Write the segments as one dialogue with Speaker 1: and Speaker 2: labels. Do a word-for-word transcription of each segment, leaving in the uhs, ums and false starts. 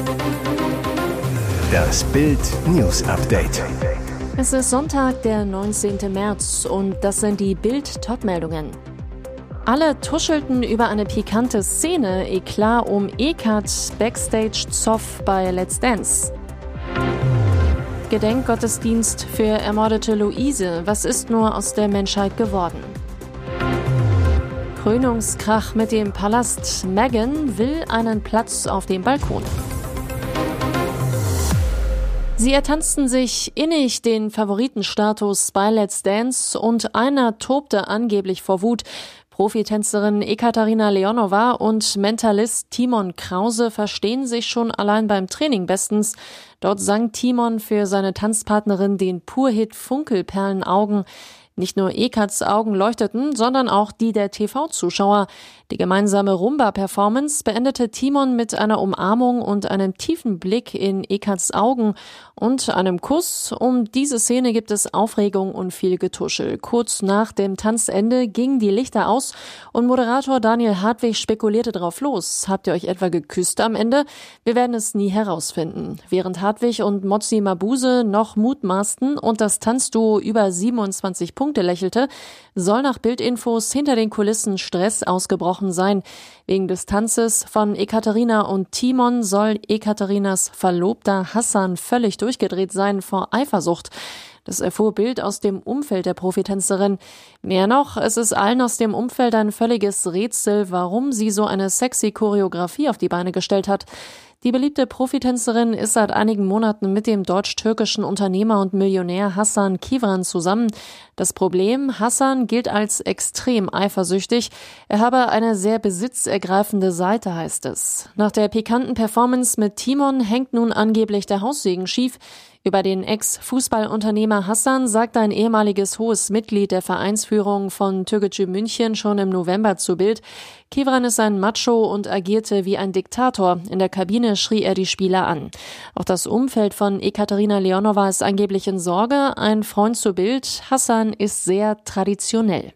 Speaker 1: Das Bild News Update.
Speaker 2: Es ist Sonntag, der neunzehnten März und das sind die Bild-Top-Meldungen. Alle tuschelten über eine pikante Szene, Eklat um Ekat, Backstage-Zoff bei Let's Dance. Gedenkgottesdienst für ermordete Luise, was ist nur aus der Menschheit geworden? Krönungskrach mit dem Palast, Meghan will einen Platz auf dem Balkon. Sie ertanzten sich innig den Favoritenstatus bei Let's Dance und einer tobte angeblich vor Wut. Profitänzerin Ekaterina Leonova und Mentalist Timon Krause verstehen sich schon allein beim Training bestens. Dort sang Timon für seine Tanzpartnerin den Pur-Hit Funkelperlenaugen. Nicht nur Ekats Augen leuchteten, sondern auch die der T V-Zuschauer. Die gemeinsame Rumba-Performance beendete Timon mit einer Umarmung und einem tiefen Blick in Ekats Augen und einem Kuss. Um diese Szene gibt es Aufregung und viel Getuschel. Kurz nach dem Tanzende gingen die Lichter aus und Moderator Daniel Hartwig spekulierte drauf los. Habt ihr euch etwa geküsst am Ende? Wir werden es nie herausfinden. Während Hartwig und Motsi Mabuse noch mutmaßten und das Tanzduo über siebenundzwanzig Punkte lächelte, soll nach Bildinfos hinter den Kulissen Stress ausgebrochen sein. Wegen des Tanzes von Ekaterina und Timon soll Ekaterinas Verlobter Hassan völlig durchgedreht sein vor Eifersucht. Das erfuhr Bild aus dem Umfeld der Profitänzerin. Mehr noch, es ist allen aus dem Umfeld ein völliges Rätsel, warum sie so eine sexy Choreografie auf die Beine gestellt hat. Die beliebte Profitänzerin ist seit einigen Monaten mit dem deutsch-türkischen Unternehmer und Millionär Hasan Kivran zusammen. Das Problem, Hassan gilt als extrem eifersüchtig. Er habe eine sehr besitzergreifende Seite, heißt es. Nach der pikanten Performance mit Timon hängt nun angeblich der Haussegen schief. Über den Ex-Fußballunternehmer Hassan sagt ein ehemaliges hohes Mitglied der Vereinsführung von Türkgücü München schon im November zu Bild: Kivran ist ein Macho und agierte wie ein Diktator. In der Kabine schrie er die Spieler an. Auch das Umfeld von Ekaterina Leonova ist angeblich in Sorge. Ein Freund zu Bild: Hassan ist sehr traditionell.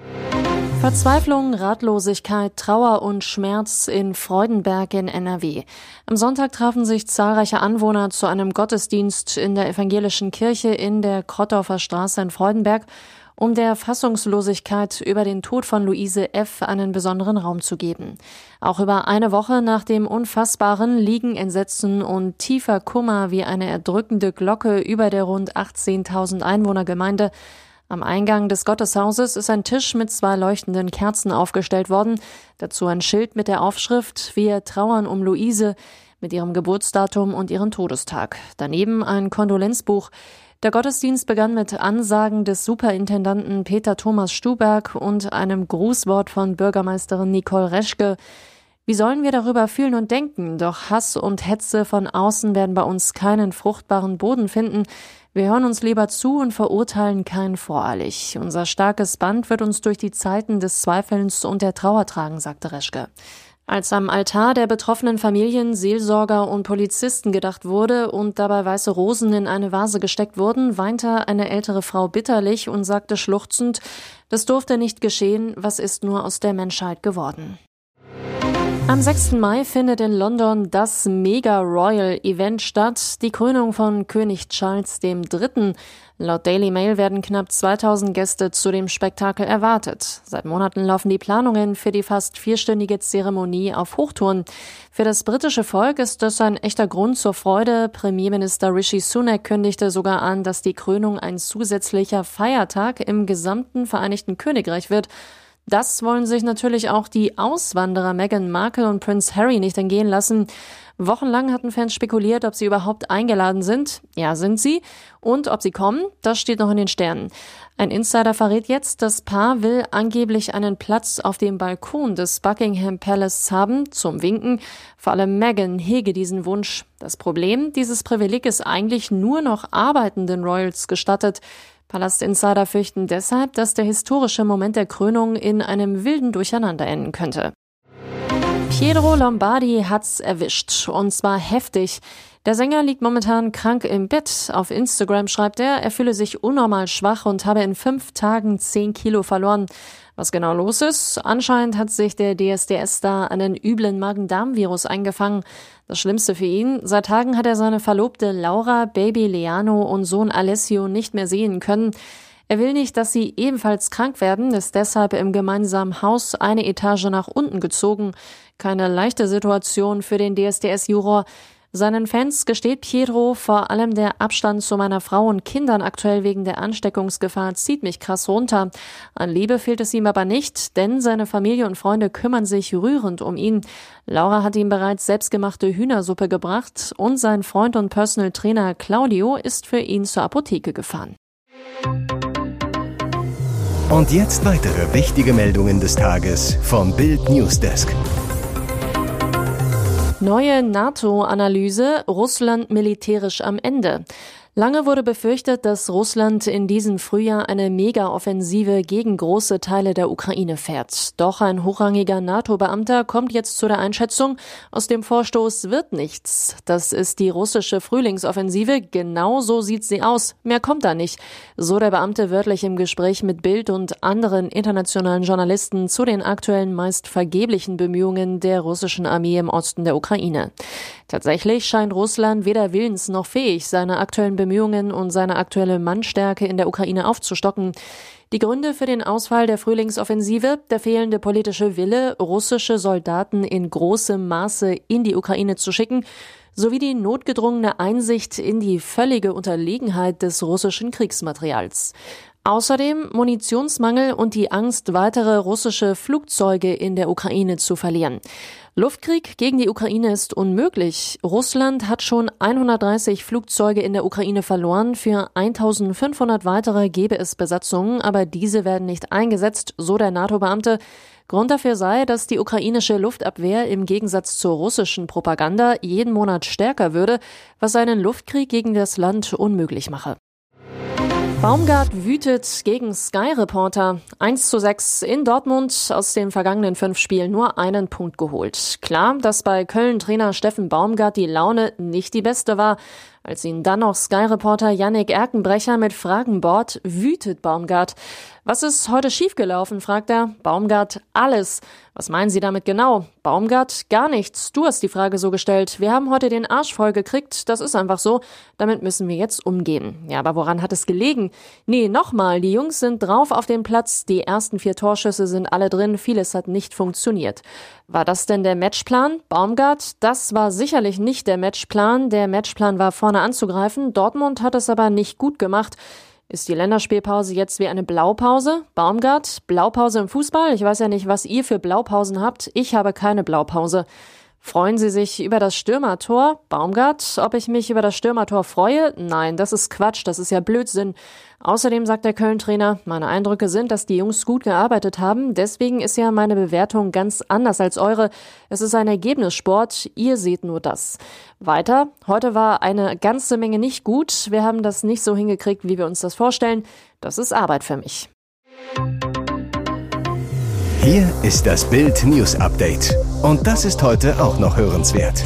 Speaker 2: Verzweiflung, Ratlosigkeit, Trauer und Schmerz in Freudenberg in N R W. Am Sonntag trafen sich zahlreiche Anwohner zu einem Gottesdienst in der evangelischen Kirche in der Krottorfer Straße in Freudenberg, um der Fassungslosigkeit über den Tod von Luise F. einen besonderen Raum zu geben. Auch über eine Woche nach dem Unfassbaren liegen Entsetzen und tiefer Kummer wie eine erdrückende Glocke über der rund achtzehntausend Einwohnergemeinde. Am Eingang des Gotteshauses ist ein Tisch mit zwei leuchtenden Kerzen aufgestellt worden. Dazu ein Schild mit der Aufschrift: Wir trauern um Luise, mit ihrem Geburtsdatum und ihren Todestag. Daneben ein Kondolenzbuch. Der Gottesdienst begann mit Ansagen des Superintendanten Peter Thomas Stuberg und einem Grußwort von Bürgermeisterin Nicole Reschke. Wie sollen wir darüber fühlen und denken? Doch Hass und Hetze von außen werden bei uns keinen fruchtbaren Boden finden. Wir hören uns lieber zu und verurteilen keinen voreilig. Unser starkes Band wird uns durch die Zeiten des Zweifelns und der Trauer tragen, sagte Reschke. Als am Altar der betroffenen Familien, Seelsorger und Polizisten gedacht wurde und dabei weiße Rosen in eine Vase gesteckt wurden, weinte eine ältere Frau bitterlich und sagte schluchzend: Das durfte nicht geschehen, was ist nur aus der Menschheit geworden? Am sechsten Mai findet in London das Mega-Royal-Event statt, die Krönung von König Charles der Dritte. Laut Daily Mail werden knapp zweitausend Gäste zu dem Spektakel erwartet. Seit Monaten laufen die Planungen für die fast vierstündige Zeremonie auf Hochtouren. Für das britische Volk ist das ein echter Grund zur Freude. Premierminister Rishi Sunak kündigte sogar an, dass die Krönung ein zusätzlicher Feiertag im gesamten Vereinigten Königreich wird. Das wollen sich natürlich auch die Auswanderer Meghan Markle und Prince Harry nicht entgehen lassen. Wochenlang hatten Fans spekuliert, ob sie überhaupt eingeladen sind. Ja, sind sie. Und ob sie kommen, das steht noch in den Sternen. Ein Insider verrät jetzt, das Paar will angeblich einen Platz auf dem Balkon des Buckingham Palace haben, zum Winken. Vor allem Meghan hege diesen Wunsch. Das Problem, dieses Privileg ist eigentlich nur noch arbeitenden Royals gestattet. Palastinsider fürchten deshalb, dass der historische Moment der Krönung in einem wilden Durcheinander enden könnte. Pietro Lombardi hat's erwischt, und zwar heftig. Der Sänger liegt momentan krank im Bett. Auf Instagram schreibt er, er fühle sich unnormal schwach und habe in fünf Tagen zehn Kilo verloren. Was genau los ist? Anscheinend hat sich der D S D S-Star einen üblen Magen-Darm-Virus eingefangen. Das Schlimmste für ihn: Seit Tagen hat er seine Verlobte Laura, Baby Leano und Sohn Alessio nicht mehr sehen können. Er will nicht, dass sie ebenfalls krank werden, ist deshalb im gemeinsamen Haus eine Etage nach unten gezogen. Keine leichte Situation für den D S D S-Juror. Seinen Fans gesteht Pietro, vor allem der Abstand zu meiner Frau und Kindern aktuell wegen der Ansteckungsgefahr zieht mich krass runter. An Liebe fehlt es ihm aber nicht, denn seine Familie und Freunde kümmern sich rührend um ihn. Laura hat ihm bereits selbstgemachte Hühnersuppe gebracht und sein Freund und Personal Trainer Claudio ist für ihn zur Apotheke gefahren.
Speaker 1: Und jetzt weitere wichtige Meldungen des Tages vom Bild Newsdesk.
Speaker 2: Neue NATO-Analyse: Russland militärisch am Ende. Lange wurde befürchtet, dass Russland in diesem Frühjahr eine Mega-Offensive gegen große Teile der Ukraine fährt. Doch ein hochrangiger NATO-Beamter kommt jetzt zu der Einschätzung, aus dem Vorstoß wird nichts. Das ist die russische Frühlingsoffensive, genau so sieht sie aus. Mehr kommt da nicht. So der Beamte wörtlich im Gespräch mit Bild und anderen internationalen Journalisten zu den aktuellen meist vergeblichen Bemühungen der russischen Armee im Osten der Ukraine. Tatsächlich scheint Russland weder willens noch fähig, seine aktuellen Bemühungen und seine aktuelle Mannstärke in der Ukraine aufzustocken. Die Gründe für den Ausfall der Frühlingsoffensive: der fehlende politische Wille, russische Soldaten in großem Maße in die Ukraine zu schicken, sowie die notgedrungene Einsicht in die völlige Unterlegenheit des russischen Kriegsmaterials. Außerdem Munitionsmangel und die Angst, weitere russische Flugzeuge in der Ukraine zu verlieren. Luftkrieg gegen die Ukraine ist unmöglich. Russland hat schon hundertdreißig Flugzeuge in der Ukraine verloren. Für eintausendfünfhundert weitere gäbe es Besatzungen, aber diese werden nicht eingesetzt, so der NATO-Beamte. Grund dafür sei, dass die ukrainische Luftabwehr im Gegensatz zur russischen Propaganda jeden Monat stärker würde, was einen Luftkrieg gegen das Land unmöglich mache. Baumgart wütet gegen Sky Reporter. eins zu sechs in Dortmund, aus den vergangenen fünf Spielen nur einen Punkt geholt. Klar, dass bei Köln-Trainer Steffen Baumgart die Laune nicht die beste war. Als ihn dann noch Sky-Reporter Yannick Erkenbrecher mit Fragen bohrt, wütet Baumgart. Was ist heute schiefgelaufen, fragt er. Baumgart: alles. Was meinen Sie damit genau? Baumgart: gar nichts. Du hast die Frage so gestellt. Wir haben heute den Arsch voll gekriegt. Das ist einfach so. Damit müssen wir jetzt umgehen. Ja, aber woran hat es gelegen? Nee, nochmal. Die Jungs sind drauf auf dem Platz. Die ersten vier Torschüsse sind alle drin. Vieles hat nicht funktioniert. War das denn der Matchplan? Baumgart: das war sicherlich nicht der Matchplan. Der Matchplan war vorne anzugreifen. Dortmund hat es aber nicht gut gemacht. Ist die Länderspielpause jetzt wie eine Blaupause? Baumgart: Blaupause im Fußball? Ich weiß ja nicht, was ihr für Blaupausen habt. Ich habe keine Blaupause. Freuen Sie sich über das Stürmertor? Baumgart: ob ich mich über das Stürmertor freue? Nein, das ist Quatsch, das ist ja Blödsinn. Außerdem sagt der Köln-Trainer: meine Eindrücke sind, dass die Jungs gut gearbeitet haben. Deswegen ist ja meine Bewertung ganz anders als eure. Es ist ein Ergebnissport, ihr seht nur das. Weiter: heute war eine ganze Menge nicht gut. Wir haben das nicht so hingekriegt, wie wir uns das vorstellen. Das ist Arbeit für mich.
Speaker 1: Hier ist das Bild News Update. Und das ist heute auch noch hörenswert.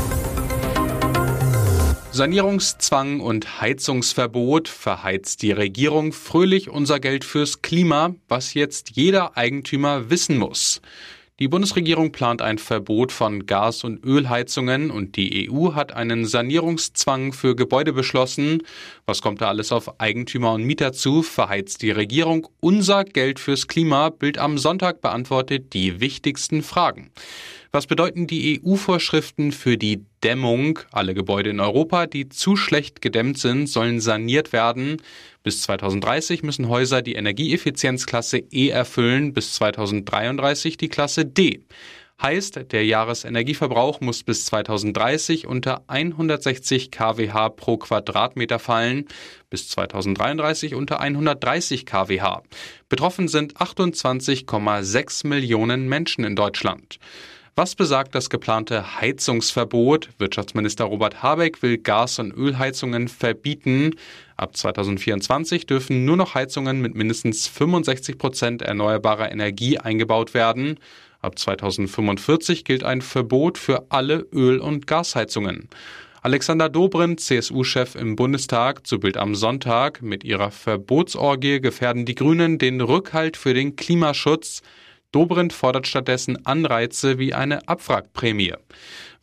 Speaker 3: Sanierungszwang und Heizungsverbot: verheizt die Regierung fröhlich unser Geld fürs Klima, was jetzt jeder Eigentümer wissen muss. Die Bundesregierung plant ein Verbot von Gas- und Ölheizungen und die E U hat einen Sanierungszwang für Gebäude beschlossen. Was kommt da alles auf Eigentümer und Mieter zu? Verheizt die Regierung unser Geld fürs Klima? Bild am Sonntag beantwortet die wichtigsten Fragen. Was bedeuten die E U-Vorschriften für die Dämmung? Alle Gebäude in Europa, die zu schlecht gedämmt sind, sollen saniert werden. Bis zweitausenddreißig müssen Häuser die Energieeffizienzklasse E erfüllen, bis zweitausenddreiunddreißig die Klasse D. Heißt, der Jahresenergieverbrauch muss bis zweitausenddreißig unter hundertsechzig Kilowatt pro Quadratmeter fallen, bis zweitausenddreiunddreißig unter hundertdreißig Kilowatt. Betroffen sind achtundzwanzig Komma sechs Millionen Menschen in Deutschland. Was besagt das geplante Heizungsverbot? Wirtschaftsminister Robert Habeck will Gas- und Ölheizungen verbieten. Ab zweitausendvierundzwanzig dürfen nur noch Heizungen mit mindestens fünfundsechzig Prozent erneuerbarer Energie eingebaut werden. Ab zweitausendfünfundvierzig gilt ein Verbot für alle Öl- und Gasheizungen. Alexander Dobrindt, C S U-Chef im Bundestag, zu Bild am Sonntag: mit ihrer Verbotsorgie gefährden die Grünen den Rückhalt für den Klimaschutz. Dobrindt fordert stattdessen Anreize wie eine Abwrackprämie.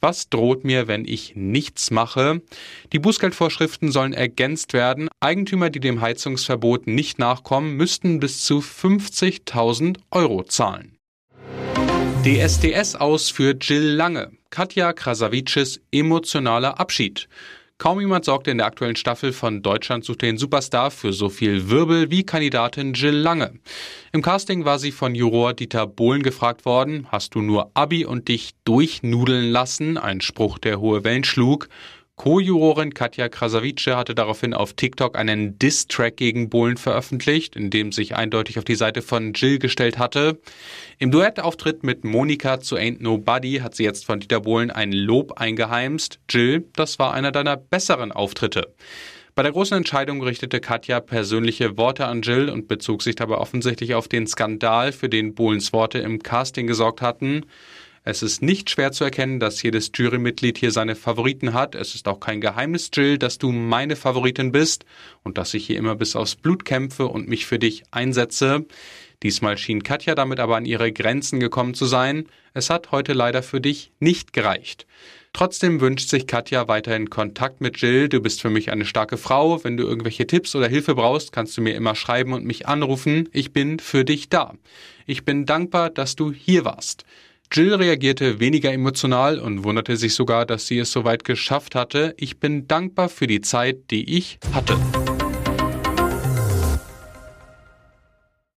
Speaker 3: Was droht mir, wenn ich nichts mache? Die Bußgeldvorschriften sollen ergänzt werden. Eigentümer, die dem Heizungsverbot nicht nachkommen, müssten bis zu fünfzigtausend Euro zahlen. D S D S aus für Jill Lange. Katja Krasavices emotionaler Abschied. Kaum jemand sorgte in der aktuellen Staffel von Deutschland sucht den Superstar für so viel Wirbel wie Kandidatin Jill Lange. Im Casting war sie von Juror Dieter Bohlen gefragt worden: Hast du nur Abi und dich durchnudeln lassen? Ein Spruch, der hohe Wellen schlug. Co-Jurorin Katja Krasavice hatte daraufhin auf TikTok einen Diss-Track gegen Bohlen veröffentlicht, in dem sich eindeutig auf die Seite von Jill gestellt hatte. Im Duettauftritt mit Monika zu Ain't Nobody hat sie jetzt von Dieter Bohlen ein Lob eingeheimst. Jill, das war einer deiner besseren Auftritte. Bei der großen Entscheidung richtete Katja persönliche Worte an Jill und bezog sich dabei offensichtlich auf den Skandal, für den Bohlens Worte im Casting gesorgt hatten. Es ist nicht schwer zu erkennen, dass jedes Jurymitglied hier seine Favoriten hat. Es ist auch kein Geheimnis, Jill, dass du meine Favoritin bist und dass ich hier immer bis aufs Blut kämpfe und mich für dich einsetze. Diesmal schien Katja damit aber an ihre Grenzen gekommen zu sein. Es hat heute leider für dich nicht gereicht. Trotzdem wünscht sich Katja weiterhin Kontakt mit Jill. Du bist für mich eine starke Frau. Wenn du irgendwelche Tipps oder Hilfe brauchst, kannst du mir immer schreiben und mich anrufen. Ich bin für dich da. Ich bin dankbar, dass du hier warst. Jill reagierte weniger emotional und wunderte sich sogar, dass sie es so weit geschafft hatte. Ich bin dankbar für die Zeit, die ich hatte.